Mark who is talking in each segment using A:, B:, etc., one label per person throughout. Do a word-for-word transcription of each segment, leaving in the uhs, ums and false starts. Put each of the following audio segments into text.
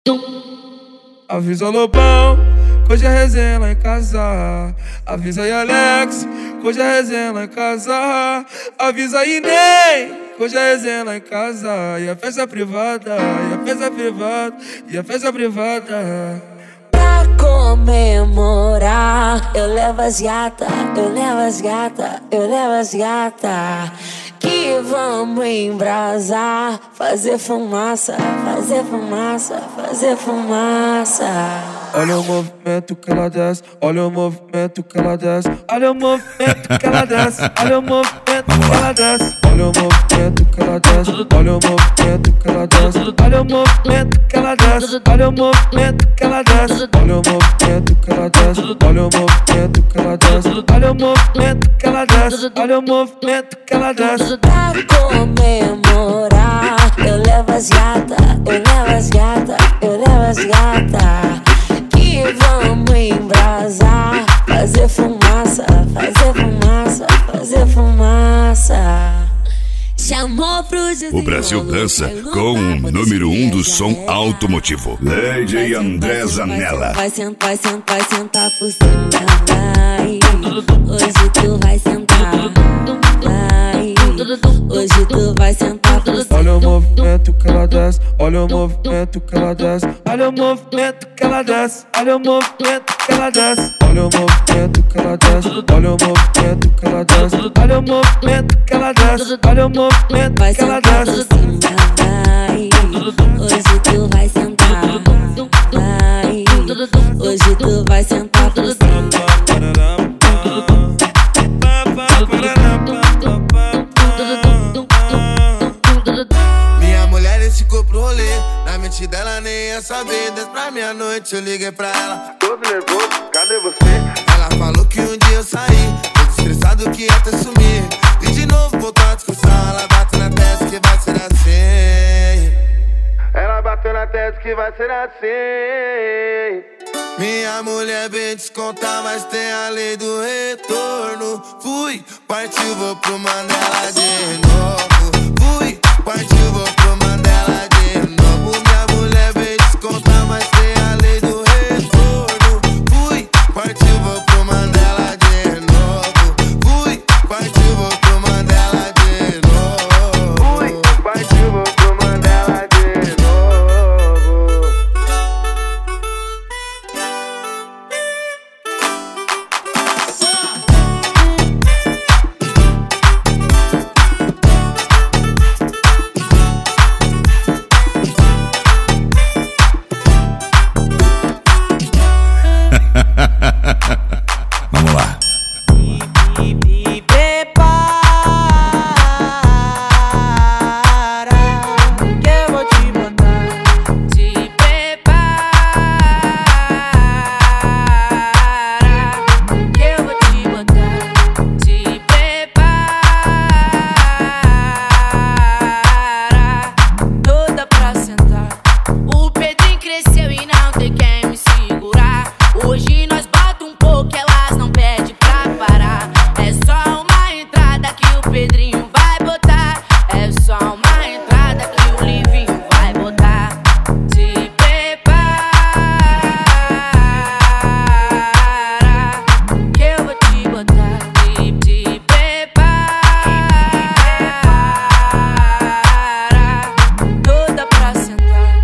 A: Avisa Lobão, que hoje é resenha lá em casa. Avisa aí Alex, que hoje é resenha lá em casa. Avisa aí Ney, que hoje é resenha lá em casa. E a festa privada, e a festa privada, e a festa privada.
B: Pra comemorar, eu levo as gata, eu levo as gata, eu levo as gata. Que vamos embrasar, fazer fumaça, fazer fumaça, fazer fumaça.
A: Olha o movimento que ela desce, olha o movimento que ela desce, olha o movimento que ela desce, olha o movimento que ela desce, olha o movimento que ela desce, olha o movimento que ela desce, olha o movimento que ela desce, olha o movimento que ela desce, olha o movimento que ela desce, olha o movimento que ela desce, olha o movimento que ela desce, olha o movimento que ela desce.
B: Pra comemorar, eu levo as gata, eu levo as gata, eu levo as gata. Que vamos embrasar, fazer fumaça, fazer fumaça, fazer fumaça. Chamou pros
C: O Brasil dança com o número um do som automotivo, Lady André Zanella.
B: Vai sentar, vai sentar, vai sentar por cima, vai. Hoje tu vai sentar, vai. Hoje tu vai sentar por cima.
A: Olha o movimento que ela desce, olha o movimento que ela desce, olha o movimento que ela desce, olha o movimento que ela desce, olha o movimento que ela desce, olha o movimento que ela desce, olha o movimento que ela desce, olha o movimento
B: Vai
A: que ela
B: sentar por
A: desce.
B: cima, vai. Hoje tu vai sentar, vai. Hoje tu vai sentar por cima.
D: Minha mulher esse corpo rolê, na mente dela nem ia saber. Desde pra meia-noite eu liguei pra ela,
A: Todo nervoso, cadê você?
D: ela falou que um dia eu saí, tô estressado que ia até sumir. E de novo voltou a discussão, ela bateu na testa que vai ser assim.
A: Ela bateu na testa que vai ser assim.
D: Minha mulher bem descontar, mas tem a lei do retorno. Fui, partiu, vou pro Mandela de novo. Fui, partiu, vou pro Mandela de novo. Minha mulher bem descontar, mas tem a lei do retorno. Fui, partiu, vou pro Mandela de novo. Fui, partiu, vou pro Mandela de novo.
A: Fui, partiu, vou pro Mandela de novo.
C: Vamos lá.
B: Me prepara, que eu vou te botar. Te prepara, que eu vou te botar. Te prepara, toda pra sentar. O Pedrinho cresceu e não tem quem me segurar. Hoje nós bota um pouco, elas não pedem pra parar. É só uma entrada que o Pedrinho vai botar. É só uma entrada que o Livinho vai botar. Te prepara, que eu vou te botar. Te, te prepara, toda pra sentar.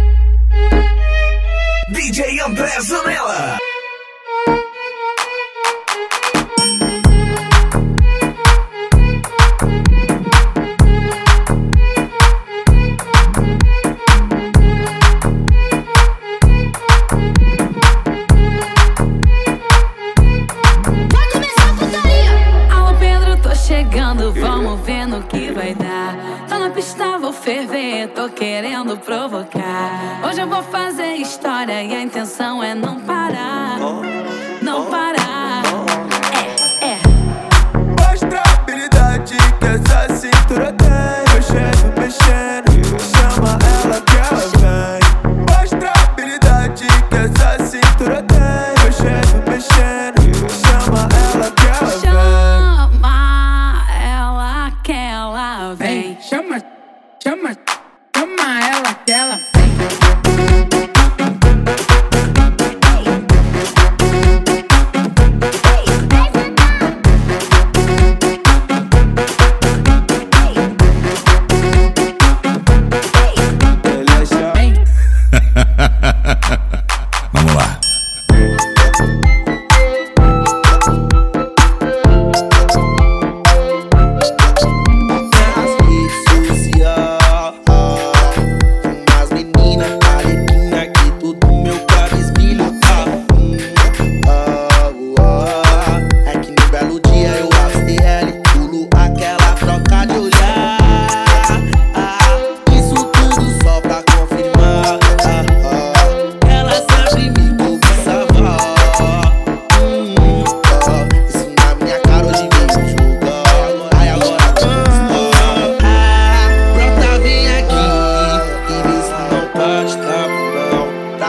C: D J André Zanella.
B: Vai começar a putaria! Alô Pedro, tô chegando, vamos ver no que vai dar. Tô na pista, vou ferver, tô querendo provocar. Hoje eu vou fazer história e a intenção é não parar. Não parar. É, é.
D: Mostra a habilidade que essa cintura tem. Mexendo, mexendo, chama ela que ela vem. Mostra a habilidade que essa cintura tem. Mexendo, mexendo, chama ela que ela vem.
B: Chama ela que ela vem.
E: Chama, chama, chama ela que ela vem.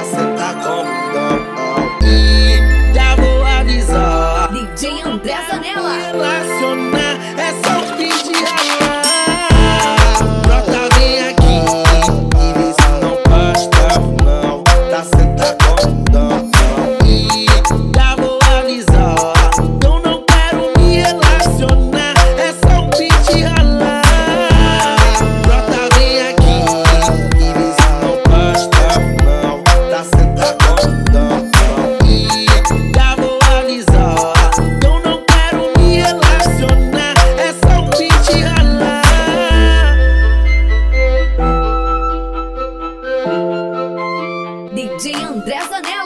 D: sentar com bundão. E já vou avisar,
B: D J André Zanella.
D: relacionar é só um pedir ralar. Brota, vem aqui e vê se não basta não. Tá sentar com bundão. E já vou avisar, eu não quero me relacionar, é só um pedir ralar. Brota, vem aqui e vê se não basta não. Tá sentar com bundão. E já vou avisar, eu não quero me relacionar, é só um pedir ralar.
B: D J André Zanella.